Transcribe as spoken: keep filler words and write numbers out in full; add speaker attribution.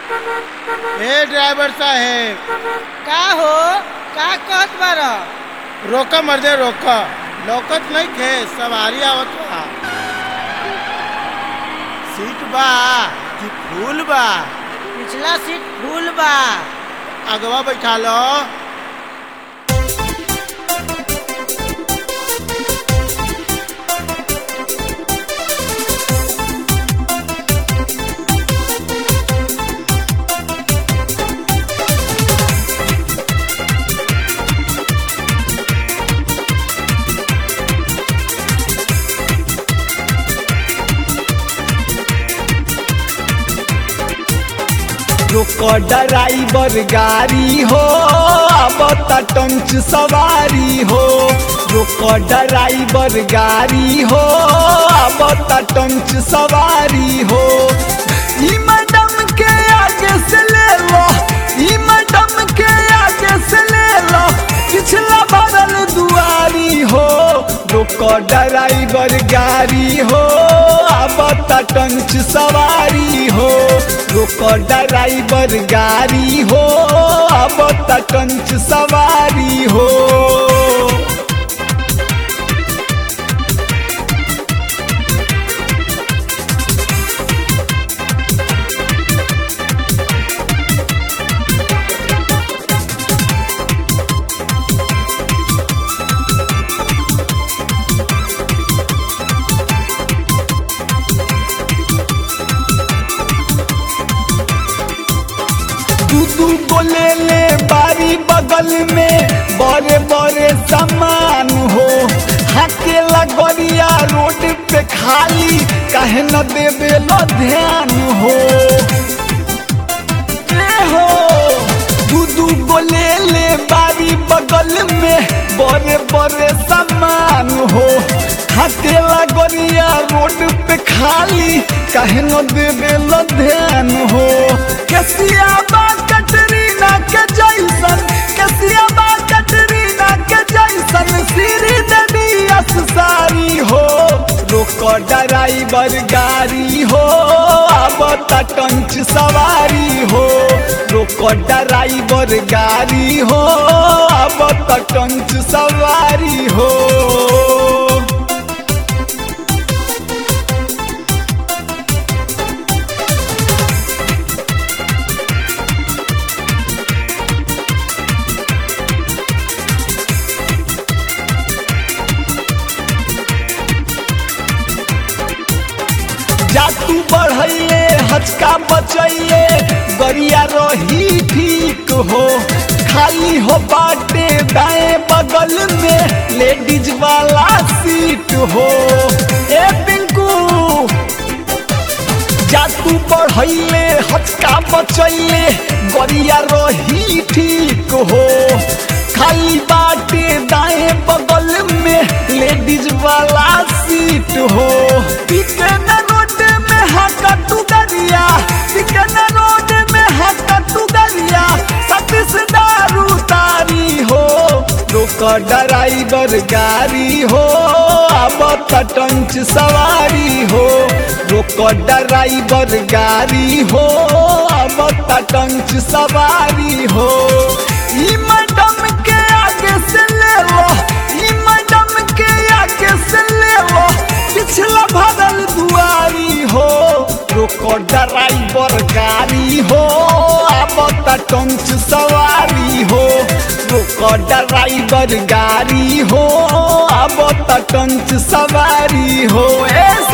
Speaker 1: ए driver साहेब,
Speaker 2: का हो का कहत बारा?
Speaker 1: रोका मर्दे रोका, लौकत नहीं थे सवारी आवत बा। सीट बा कि फूल बा?
Speaker 2: पिछला सीट फूल बा।
Speaker 1: अगवा बैठा लो।
Speaker 3: रुको ड्राइवर गाड़ी हो, अब टंच सवारी हो। रुको ड्राइवर गाड़ी हो, अब टंच सवारी हो। ई मैडम के आगे से ले लो, ई मैडम के आगे से ले लो, पिछला भरल दुआरी हो। रुको ड्राइवर गाड़ी हो, अब टंच सवारी हो। रुको ड्राइवर गाड़ी हो, अब टंच सवारी हो। दूधू को ले ले बारी बगल में बड़े बड़े सामान हो। हाके लगरिया रोड पे खाली काहे न देवे लो ध्यान हो। ले हो दूधू को ले ले बारी बगल में बड़े बड़े सामान हो। हाके लगरिया रोड पे खाली काहे न देवे लो ध्यान हो। कैसिया बा कटरीना के जैसन, कैसिया बा कटरीना के जैसन, सीरी देवी अससारी हो। रोको ड्राइवर गाड़ी हो, अब टंच सवारी हो। रोको ड्राइवर गाड़ी हो, अब टंच सवारी हो। जातू बढ़ैले हचका बचैले गरिया रही ठीक हो। खाली हो बाटे दाएं बगल में लेडीज वाला सीट हो। ए पिंकू जातू बढ़ैले हचका बचैले गरिया रही ठीक हो। खाली बाटे दाएं बगल में लेडीज वाला सीट हो। चिकन रोड में हाका तू गरिया, चिकन रोड में हाका तू गरिया, सतीश दारू तारी हो। रोको ड्राइवर गाड़ी हो, अब टंच सवारी हो। रोको ड्राइवर गाड़ी हो, अब टंच सवारी हो। ई मैडम के आगे से ले लो, ई मैडम के आगे से ले लो, पिछला भरल दुआरी हो। रोको ड्राइवर गाड़ी हो, अब टंच सवारी हो। रोको ड्राइवर गाड़ी हो, अब टंच सवारी हो। ए